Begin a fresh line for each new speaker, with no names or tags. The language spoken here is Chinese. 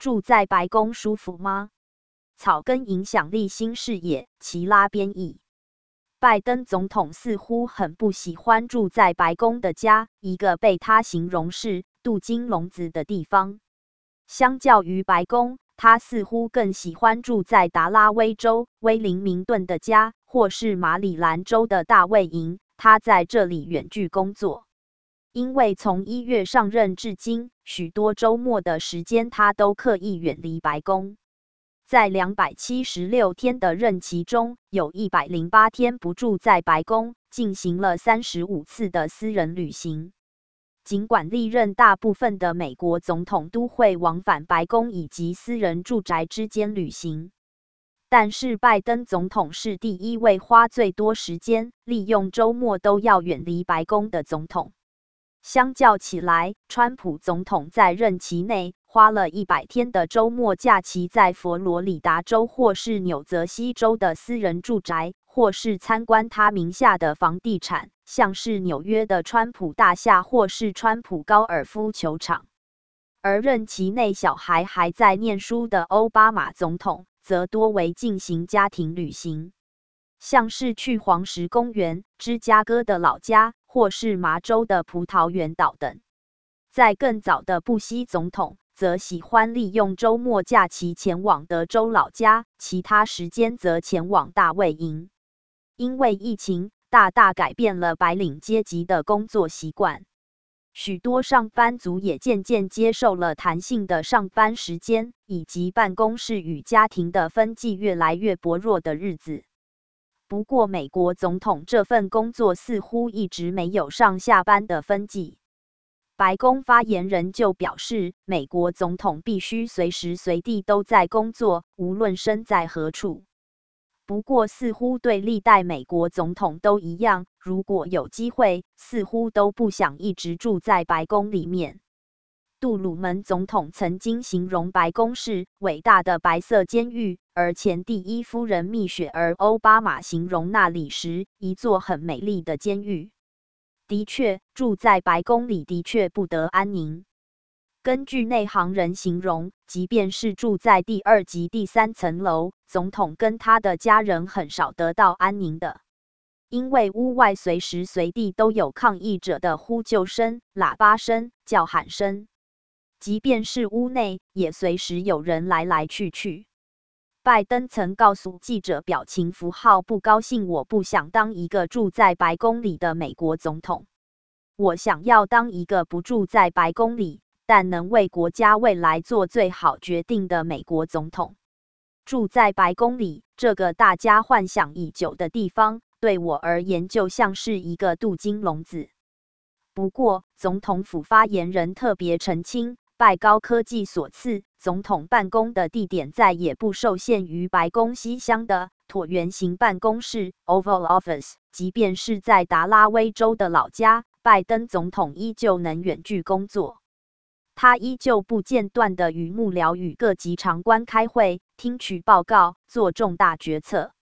住在白宫舒服吗？草根影响力新视野，齐拉编译。拜登总统似乎很不喜欢住在白宫的家，一个被他形容是镀金笼子的地方。相较于白宫，他似乎更喜欢住在达拉威州威灵明顿的家，或是马里兰州的大卫营。他在这里远距工作，因为从1月上任至今，许多周末的时间他都刻意远离白宫。在276天的任期中，有108天不住在白宫，进行了35次的私人旅行。尽管历任大部分的美国总统都会往返白宫以及私人住宅之间旅行，但是拜登总统是第一位花最多时间利用周末都要远离白宫的总统。相较起来，川普总统在任期内花了100天的周末假期在佛罗里达州或是纽泽西州的私人住宅，或是参观他名下的房地产，像是纽约的川普大厦或是川普高尔夫球场。而任期内小孩还在念书的奥巴马总统，则多为进行家庭旅行，像是去黄石公园、芝加哥的老家，或是麻州的葡萄园岛等。在更早的布希总统，则喜欢利用周末假期前往德州老家，其他时间则前往大卫营。因为疫情，大大改变了白领阶级的工作习惯。许多上班族也渐渐接受了弹性的上班时间，以及办公室与家庭的分际越来越薄弱的日子。不过，美国总统这份工作似乎一直没有上下班的分际。白宫发言人就表示，美国总统必须随时随地都在工作，无论身在何处。不过，似乎对历代美国总统都一样，如果有机会，似乎都不想一直住在白宫里面。杜鲁门总统曾经形容白宫是伟大的白色监狱，而前第一夫人蜜雪儿·奥巴马形容那里时，一座很美丽的监狱。的确，住在白宫里的确不得安宁。根据内行人形容，即便是住在第2及第3层楼，总统跟他的家人很少得到安宁的，因为屋外随时随地都有抗议者的呼救声、喇叭声、叫喊声。即便是屋内，也随时有人来来去去。拜登曾告诉记者表情符号不高兴，我不想当一个住在白宫里的美国总统，我想要当一个不住在白宫里，但能为国家未来做最好决定的美国总统。住在白宫里，这个大家幻想已久的地方，对我而言就像是一个镀金笼子。不过，总统府发言人特别澄清，拜高科技所赐，总统办公的地点再也不受限于白宫西厢的椭圆形办公室 （Oval Office），即便是在达拉威州的老家，拜登总统依旧能远距工作。他依旧不间断地与幕僚与各级长官开会，听取报告，做重大决策。